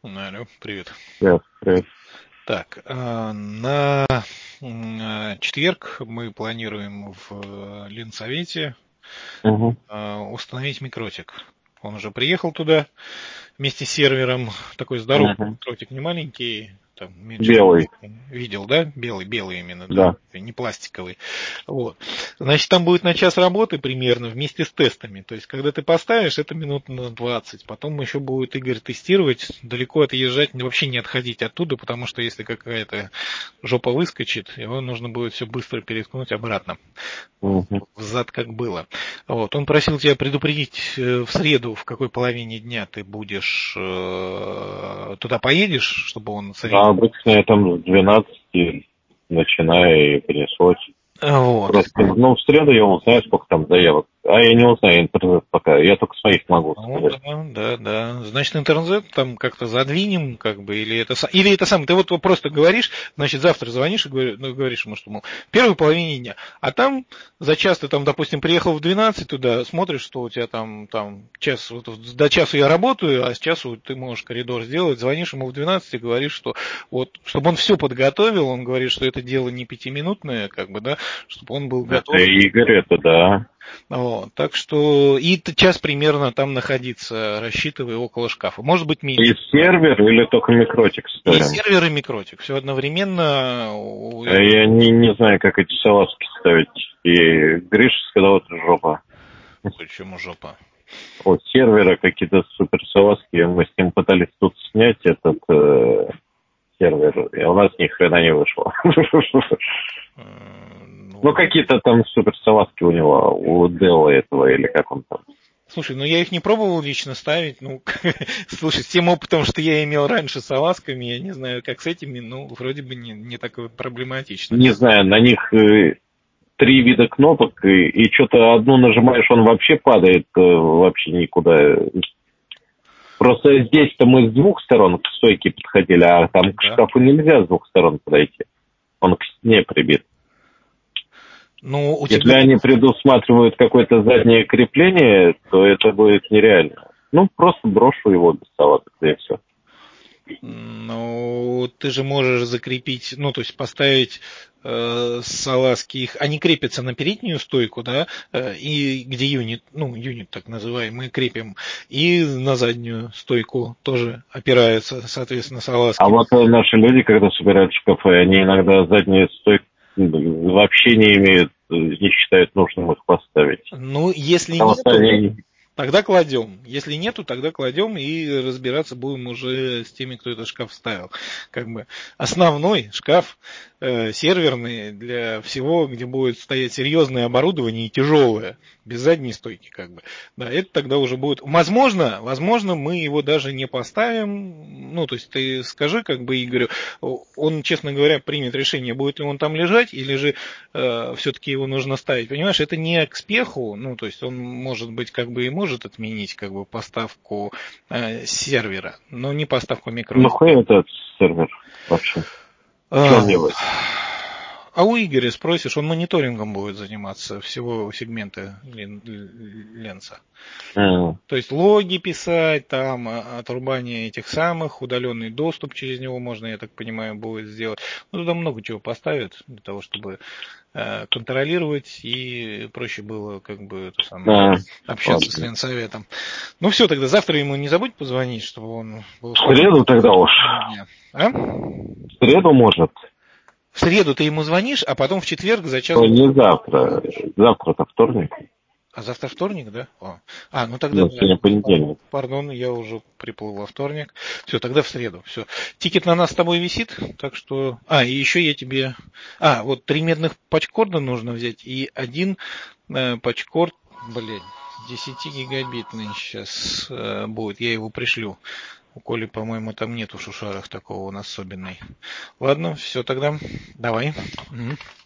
Алло, привет. Привет, привет. Так, на четверг мы планируем в Ленсовете Мгм. установить микротик. Он уже приехал туда вместе с сервером. Такой здоровый Мгм. микротик, не маленький, там меньше. Белый, Видел, да? Белый, белый именно, да. да. Не пластиковый. Вот. Значит, там будет на час работы примерно вместе с тестами. То есть, когда ты поставишь, это минут на 20. Потом еще будет Игорь тестировать, далеко отъезжать, вообще не отходить оттуда, потому что если какая-то жопа выскочит, его нужно будет все быстро переткнуть обратно. Мгм. Взад как было. Вот. Он просил тебя предупредить в среду, в какой половине дня ты будешь туда поедешь, чтобы он А сориентировался. обычно я там с 12 начинаю и пересводить. Вот. Просто, в среду я узнаю, сколько там заявок. А я не узнаю интернет пока, я только своих могу Ну сказать. да, да, да. Значит, интернет там как-то задвинем, как бы, или это самое. Ты вот просто говоришь, значит, завтра звонишь и говоришь ему, что, мол, в первой половине дня. А там за час ты там, допустим, приехал в 12 туда, смотришь, что у тебя там час, вот, до часу я работаю, а с часу ты можешь коридор сделать, звонишь ему в 12 и говоришь, что вот, чтобы он все подготовил, он говорит, что это дело не пятиминутное, как бы, да, чтобы он был Это готов. Игорь, это да. Вот, так что и час примерно там находиться, рассчитывая около шкафа. Может быть И меньше. сервер или только микротик И ставим? сервер, и микротик. Все одновременно. А я не знаю, как эти салазки ставить. И Гриша сказал, это жопа. Почему жопа? От сервера какие-то супер салазки. Мы с ним пытались тут снять этот сервер, и у нас ни хрена не вышло. Ну, Ну, какие-то там супер салазки у него, у Делла этого, или как он там. слушай, ну я их не пробовал лично ставить. Ну, слушай, с тем опытом, что я имел раньше с салазками, я не знаю, как с этими, ну, вроде бы не так проблематично. Не знаю, на них 3 вида кнопок, и что-то одну нажимаешь, он вообще падает вообще никуда. Просто здесь-то мы с двух сторон к стойке подходили, а там к Да. шкафу нельзя с двух сторон подойти. Он к стене прибит. Ну, у Если тебя. они предусматривают какое-то заднее крепление, то это будет нереально. Ну, просто брошу его без салата, и все. Ну, ты же можешь закрепить, ну, то есть поставить салазки, их, они крепятся на переднюю стойку, да, и где юнит, ну, юнит так называемый, крепим, и на заднюю стойку тоже опираются, соответственно, А салазки. вот наши люди, когда собирают шкафы, они иногда задние стойки вообще не имеют, не считают нужным их поставить. Ну, если Потому что нету, они... тогда кладем. Если нету, тогда кладем и разбираться будем уже с теми, кто этот шкаф ставил. Как бы основной шкаф серверный для всего, где будет стоять серьезное оборудование и тяжелое, без задней стойки, как бы. Да, это тогда уже будет. Возможно, мы его даже не поставим. Ну, то есть ты скажи, как бы Игорю, он, честно говоря, примет решение, будет ли он там лежать, или же все-таки его нужно ставить. Понимаешь, это не к спеху, ну, то есть он может быть как бы и может отменить как бы поставку сервера, но не поставку Ну, микротика. хуй этот сервер вообще. Что он делает? А у Игоря спросишь, он мониторингом будет заниматься всего сегмента Ленса. М. То есть логи писать, там отрубание этих самых, удаленный доступ через него можно, я так понимаю, будет сделать. Ну, туда много чего поставят для того, чтобы контролировать и проще было как бы это самое А, общаться с ладно. Ленсоветом. Ну все, тогда завтра ему не забудь позвонить, чтобы он был В спокоен. среду тогда уж. А? В среду, может. В среду ты ему звонишь, а потом в четверг за час Но до не звонишь. завтра. Завтра-то вторник. А завтра вторник, да? Ну тогда Ну, да. сегодня понедельник. Пардон, я уже приплыл во вторник. Все, тогда в среду. Все. Тикет на нас с тобой висит, так что. И еще я тебе. Вот 3 медных пачкорда нужно взять и один пачкорд, блядь, 10 гигабитный сейчас будет. Я его пришлю. У Коли, по-моему, там нет в Шушарах такого, он особенный. Ладно, все тогда. Давай. Мгм.